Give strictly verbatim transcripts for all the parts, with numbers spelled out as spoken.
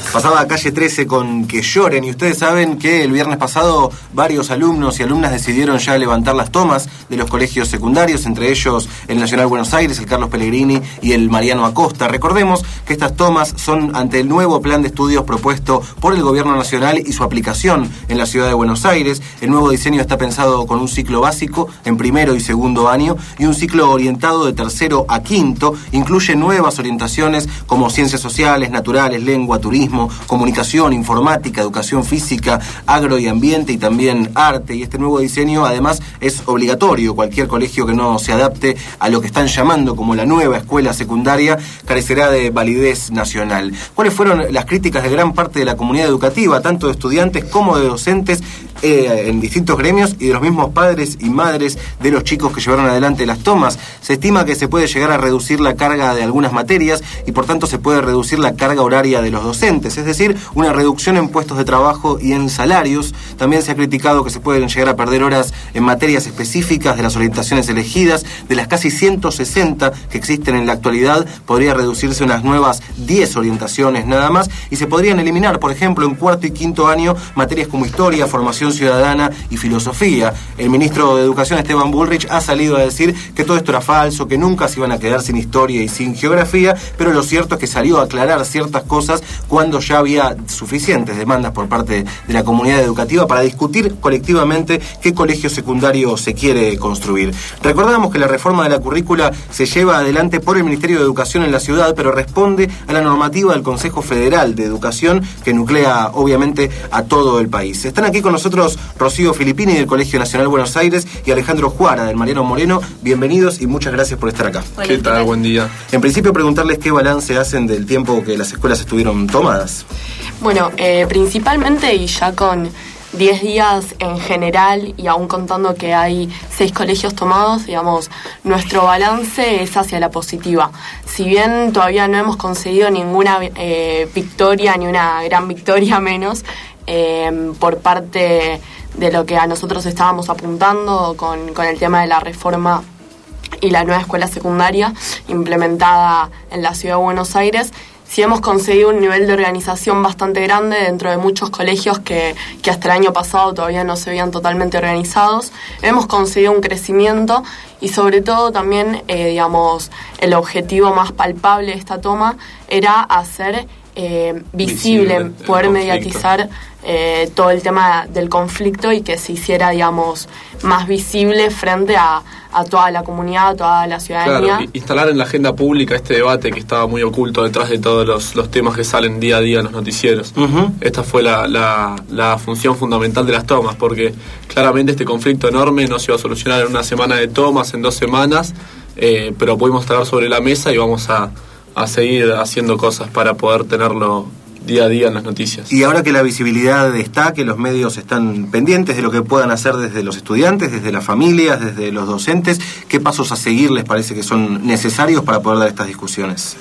Pasaba a Calle trece con Que Lloren, y ustedes saben que el viernes pasado varios alumnos y alumnas decidieron ya levantar las tomas de los colegios secundarios, entre ellos el Nacional Buenos Aires, el Carlos Pellegrini y el Mariano Acosta. Recordemos que estas tomas son ante el nuevo plan de estudios propuesto por el Gobierno Nacional y su aplicación en la ciudad de Buenos Aires. El nuevo diseño está pensado con un ciclo básico en primero y segundo año y un ciclo orientado de tercero a quinto. Incluye nuevas orientaciones como ciencias sociales, naturales, lengua, turismo, comunicación, informática, educación física, agro y ambiente y también arte. Y este nuevo diseño además es obligatorio. Cualquier colegio que no se adapte a lo que están llamando como la nueva escuela secundaria carecerá de validez nacional. ¿Cuáles fueron las críticas de gran parte de la comunidad educativa, tanto de estudiantes como de docentes eh, en distintos gremios y de los mismos padres y madres de los chicos que llevaron adelante las tomas? Se estima que se puede llegar a reducir la carga de algunas materias y por tanto se puede reducir la carga horaria de los docentes, es decir, una reducción en puestos de trabajo y en salarios. También se ha criticado que se pueden llegar a perder horas en materias específicas de las orientaciones elegidas. De las casi ciento sesenta que existen en la actualidad, podría reducirse unas nuevas diez orientaciones nada más, y se podrían eliminar, por ejemplo, en cuarto y quinto año, materias como historia, formación ciudadana y filosofía. El ministro de Educación, Esteban Bullrich, ha salido a decir que todo esto era falso, que nunca se iban a quedar sin historia y sin geografía, pero lo cierto es que salió a aclarar ciertas cosas cuando ya había suficientes demandas por parte de la comunidad educativa para discutir colectivamente qué colegio secundario se quiere construir. Recordamos que la reforma de la currícula se lleva adelante por el Ministerio de Educación en la ciudad, pero responde a la normativa del Consejo Federal de Educación, que nuclea obviamente a todo el país. Están aquí con nosotros Rocío Filippini del Colegio Nacional Buenos Aires y Alejandro Juara del Mariano Moreno. Bienvenidos y muchas gracias por estar acá. ¿Qué tal? Buen día. En principio, preguntarles qué balance hacen del tiempo que las escuelas estuvieron tomadas. Bueno, eh, principalmente y ya con diez días en general y aún contando que hay seis colegios tomados, digamos, nuestro balance es hacia la positiva. Si bien todavía no hemos conseguido ninguna eh, victoria, ni una gran victoria menos, eh, por parte de lo que a nosotros estábamos apuntando con, con el tema de la reforma y la nueva escuela secundaria implementada en la ciudad de Buenos Aires, sí hemos conseguido un nivel de organización bastante grande dentro de muchos colegios que, que hasta el año pasado todavía no se veían totalmente organizados. Hemos conseguido un crecimiento y sobre todo también, eh, digamos, el objetivo más palpable de esta toma era hacer eh, visible, visible poder mediatizar eh, todo el tema del conflicto y que se hiciera, digamos, más visible frente a, a toda la comunidad, a toda la ciudadanía. Claro, instalar en la agenda pública este debate que estaba muy oculto detrás de todos los, los temas que salen día a día en los noticieros. Uh-huh. Esta fue la, la, la función fundamental de las tomas, porque claramente este conflicto enorme no se iba a solucionar en una semana de tomas, en dos semanas, eh, pero pudimos estar sobre la mesa y vamos a, a seguir haciendo cosas para poder tenerlo día a día en las noticias. Y ahora que la visibilidad está, que los medios están pendientes de lo que puedan hacer desde los estudiantes, desde las familias, desde los docentes, ¿qué pasos a seguir les parece que son necesarios para poder dar estas discusiones?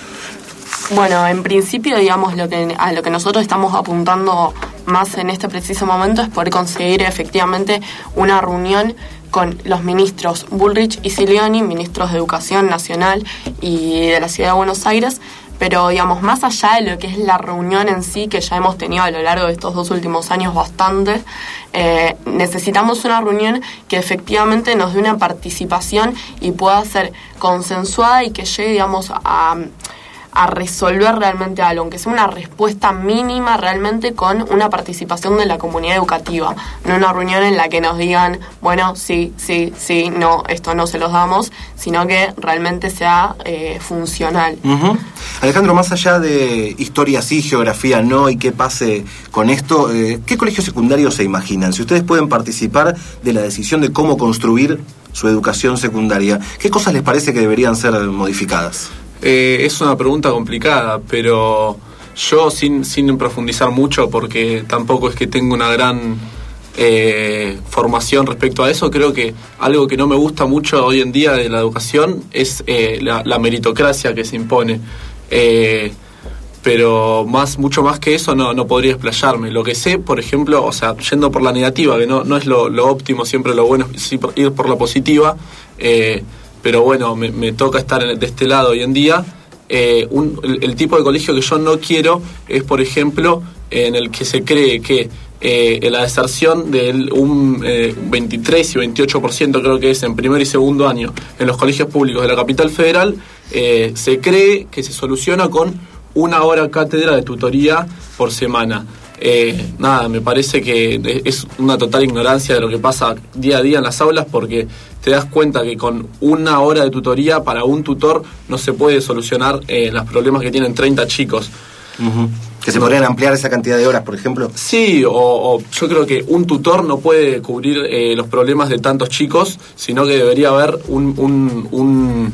Bueno, en principio, digamos, lo que a lo que nosotros estamos apuntando más en este preciso momento es poder conseguir efectivamente una reunión con los ministros Bullrich y Silioni, ministros de Educación Nacional y de la Ciudad de Buenos Aires. Pero, digamos, más allá de lo que es la reunión en sí, que ya hemos tenido a lo largo de estos dos últimos años bastante, eh, necesitamos una reunión que efectivamente nos dé una participación y pueda ser consensuada y que llegue, digamos, a, a resolver realmente algo, aunque sea una respuesta mínima realmente con una participación de la comunidad educativa. No una reunión en la que nos digan, bueno, sí, sí, sí, no, esto no se los damos, sino que realmente sea eh, funcional. Uh-huh. Alejandro, más allá de historia sí, geografía no y qué pase con esto, eh, ¿qué colegios secundarios se imaginan? Si ustedes pueden participar de la decisión de cómo construir su educación secundaria, ¿qué cosas les parece que deberían ser modificadas? Eh, es una pregunta complicada, pero yo sin, sin profundizar mucho, porque tampoco es que tengo una gran eh, formación respecto a eso, creo que algo que no me gusta mucho hoy en día de la educación es eh, la, la meritocracia que se impone. Eh, pero más mucho más que eso no, no podría explayarme. Lo que sé, por ejemplo, o sea, yendo por la negativa, que no, no es lo, lo óptimo, siempre lo bueno es ir por la positiva, eh, pero bueno, me, me toca estar de este lado hoy en día. Eh, un, el, el tipo de colegio que yo no quiero es, por ejemplo, en el que se cree que eh, la deserción de un eh, veintitrés y veintiocho por ciento creo que es en primer y segundo año en los colegios públicos de la capital federal, eh, se cree que se soluciona con una hora cátedra de tutoría por semana. Eh, nada, me parece que es una total ignorancia de lo que pasa día a día en las aulas, porque te das cuenta que con una hora de tutoría para un tutor no se puede solucionar eh, los problemas que tienen treinta chicos. Uh-huh. ¿Que se podrían ampliar esa cantidad de horas, por ejemplo? Sí, o, o yo creo que un tutor no puede cubrir eh, los problemas de tantos chicos, sino que debería haber un... un, un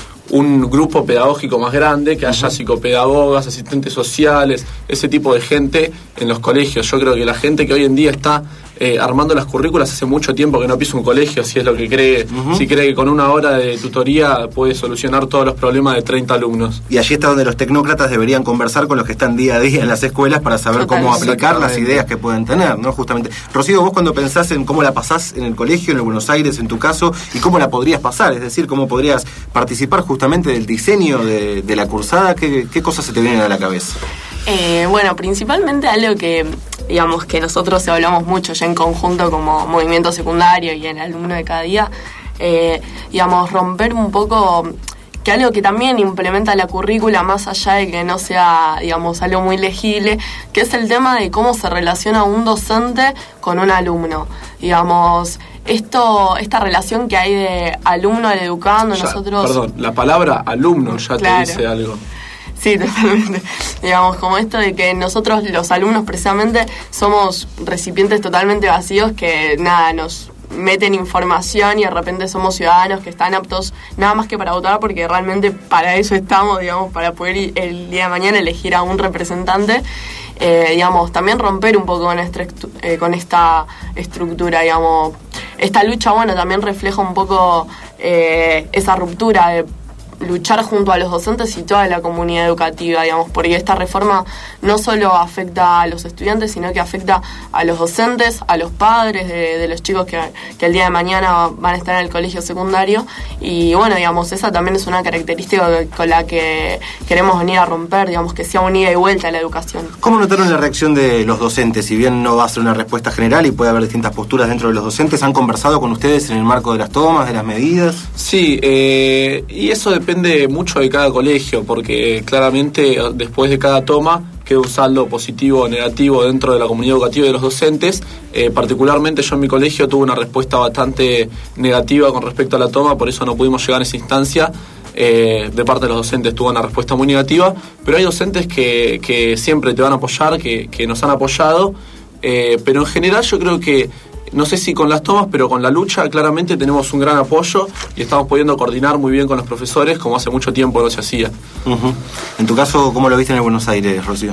un grupo pedagógico más grande, que haya psicopedagogas, asistentes sociales, ese tipo de gente en los colegios. Yo creo que la gente que hoy en día está eh, armando las currículas hace mucho tiempo que no pisa un colegio, si es lo que cree, uh-huh. si cree que con una hora de tutoría puede solucionar todos los problemas de treinta alumnos. Y allí está donde los tecnócratas deberían conversar con los que están día a día en las escuelas para saber Total, cómo aplicar las ideas que pueden tener, ¿no? Justamente. Rocío, vos cuando pensás en cómo la pasás en el colegio, en el Buenos Aires, en tu caso, y cómo la podrías pasar, es decir, cómo podrías participar justamente del diseño de, de la cursada, ¿qué, qué cosas se te vienen a la cabeza? Eh, bueno, principalmente algo que, digamos, que nosotros hablamos mucho ya en conjunto como movimiento secundario y el alumno de cada día, eh, digamos, romper un poco, que algo que también implementa la currícula, más allá de que no sea, digamos, algo muy legible, que es el tema de cómo se relaciona un docente con un alumno. Digamos, esto, esta relación que hay de alumno al educando, ya, nosotros... Perdón, la palabra alumno ya claro. te dice algo. Sí, totalmente. Digamos, como esto de que nosotros, los alumnos, precisamente, somos recipientes totalmente vacíos que, nada, nos meten información y de repente somos ciudadanos que están aptos nada más que para votar, porque realmente para eso estamos, digamos, para poder el día de mañana elegir a un representante. Eh, digamos, también romper un poco con esta, eh, con esta estructura, digamos. Esta lucha, bueno, también refleja un poco eh, esa ruptura de luchar junto a los docentes y toda la comunidad educativa, digamos, porque esta reforma no solo afecta a los estudiantes, sino que afecta a los docentes, a los padres de, de los chicos que, que el día de mañana van a estar en el colegio secundario. Y bueno, digamos, esa también es una característica con la que queremos venir a romper, digamos, que sea un ida y vuelta a la educación. ¿Cómo notaron la reacción de los docentes? Si bien no va a ser una respuesta general y puede haber distintas posturas dentro de los docentes, ¿han conversado con ustedes en el marco de las tomas, de las medidas? Sí, eh, y eso depende Depende mucho de cada colegio, porque claramente después de cada toma queda un saldo positivo o negativo dentro de la comunidad educativa y de los docentes. Eh, particularmente yo en mi colegio tuve una respuesta bastante negativa con respecto a la toma, por eso no pudimos llegar a esa instancia. Eh, de parte de los docentes tuvo una respuesta muy negativa, pero hay docentes que, que siempre te van a apoyar, que, que nos han apoyado, eh, pero en general yo creo que no sé si con las tomas, pero con la lucha claramente tenemos un gran apoyo y estamos pudiendo coordinar muy bien con los profesores, como hace mucho tiempo no se hacía. Uh-huh. En tu caso, ¿cómo lo viste en el Buenos Aires, Rocío?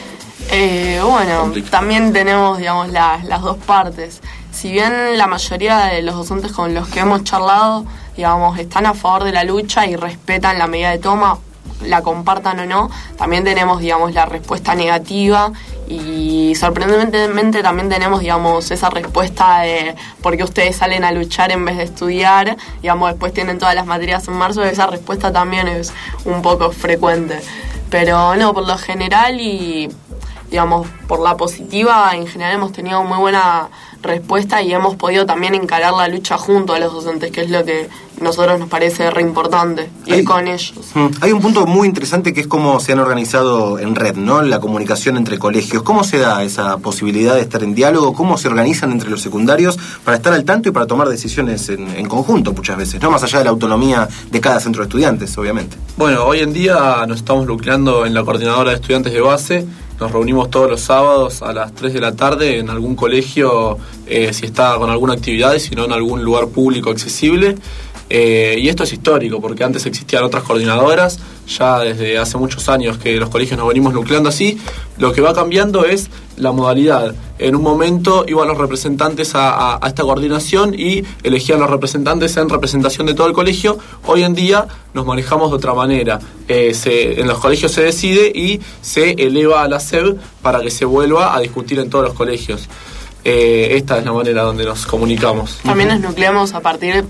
Eh, bueno, Complicado. También tenemos, digamos, la, las dos partes. Si bien la mayoría de los docentes con los que hemos charlado, digamos, están a favor de la lucha y respetan la medida de toma, la compartan o no, también tenemos, digamos, la respuesta negativa. Y sorprendentemente también tenemos, digamos, esa respuesta de por qué ustedes salen a luchar en vez de estudiar, digamos, después tienen todas las materias en marzo, esa respuesta también es un poco frecuente. Pero no, por lo general y, digamos, por la positiva, en general hemos tenido muy buena respuesta y hemos podido también encarar la lucha junto a los docentes, que es lo que a nosotros nos parece re importante, ir hay, con ellos. Hay un punto muy interesante que es cómo se han organizado en red, ¿no? La comunicación entre colegios. ¿Cómo se da esa posibilidad de estar en diálogo? ¿Cómo se organizan entre los secundarios para estar al tanto y para tomar decisiones en, en conjunto muchas veces, ¿no? Más allá de la autonomía de cada centro de estudiantes, obviamente. Bueno, hoy en día nos estamos nucleando en la coordinadora de estudiantes de base. Nos reunimos todos los sábados a las tres de la tarde en algún colegio, eh, si está con alguna actividad, y si no en algún lugar público accesible. Eh, y esto es histórico, porque antes existían otras coordinadoras, ya desde hace muchos años que los colegios nos venimos nucleando así. Lo que va cambiando es la modalidad. En un momento iban los representantes a, a, a esta coordinación y elegían los representantes en representación de todo el colegio. Hoy en día nos manejamos de otra manera. Eh, se, en los colegios se decide y se eleva a la S E B para que se vuelva a discutir en todos los colegios. Eh, esta es la manera donde nos comunicamos. También nos nucleamos a partir...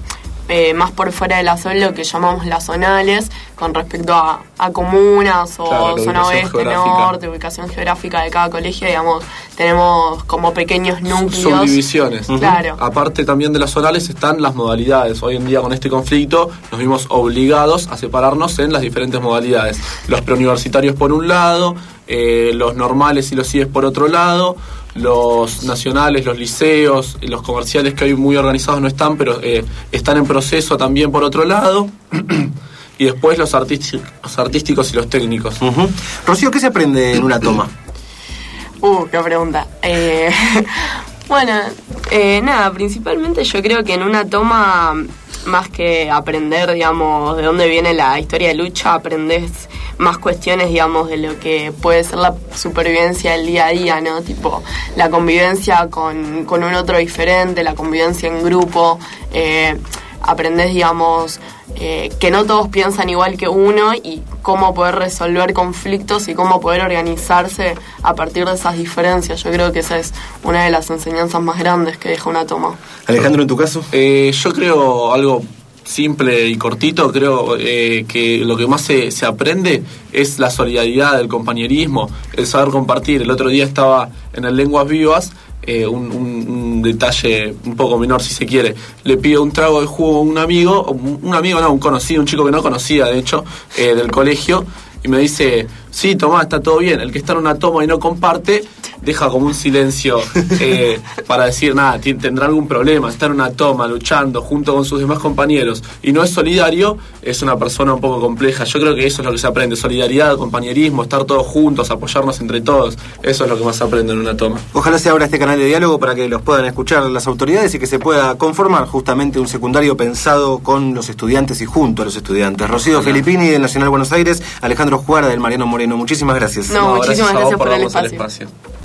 eh, más por fuera de la zona, lo que llamamos las zonales, con respecto a, a comunas o claro, zona oeste, geográfica. norte, ubicación geográfica de cada colegio, digamos, tenemos como pequeños núcleos. Subdivisiones. Claro. Aparte también de las zonales están las modalidades. Hoy en día con este conflicto nos vimos obligados a separarnos en las diferentes modalidades. Los preuniversitarios por un lado, eh, los normales y los C I E S por otro lado, los nacionales, los liceos, los comerciales que hoy muy organizados no están, pero eh, están en proceso también por otro lado. Y después los, artísticos, los artísticos y los técnicos. Uh-huh. Rocío, ¿qué se aprende en una toma? Uh, qué pregunta. Eh, bueno, eh, nada, principalmente yo creo que en una toma, más que aprender, digamos, de dónde viene la historia de lucha, aprendes más cuestiones, digamos, de lo que puede ser la supervivencia del día a día, ¿no? Tipo, la convivencia con, con un otro diferente, la convivencia en grupo, eh, aprendes, digamos, eh, que no todos piensan igual que uno y cómo poder resolver conflictos y cómo poder organizarse a partir de esas diferencias. Yo creo que esa es una de las enseñanzas más grandes que deja una toma. Alejandro, ¿en tu caso? Eh, yo creo algo simple y cortito, creo eh, que lo que más se, se aprende es la solidaridad, el compañerismo, el saber compartir. El otro día estaba en el Lenguas Vivas, eh, un, un, un detalle un poco menor si se quiere, le pido un trago de jugo a un amigo, un, un amigo no, un conocido, un chico que no conocía de hecho, eh, del colegio, y me dice, sí, tomá, está todo bien. El que está en una toma y no comparte, deja como un silencio eh, para decir, nada, t- tendrá algún problema, está en una toma, luchando junto con sus demás compañeros, y no es solidario, es una persona un poco compleja. Yo creo que eso es lo que se aprende, solidaridad, compañerismo, estar todos juntos, apoyarnos entre todos, eso es lo que más se aprende en una toma. Ojalá se abra este canal de diálogo para que los puedan escuchar las autoridades y que se pueda conformar justamente un secundario pensado con los estudiantes y junto a los estudiantes. Rocío Hola. Filippini del Nacional Buenos Aires, Alejandro Juara del Mariano Moreno, muchísimas gracias. No, no muchísimas gracias, gracias por, por el espacio. espacio.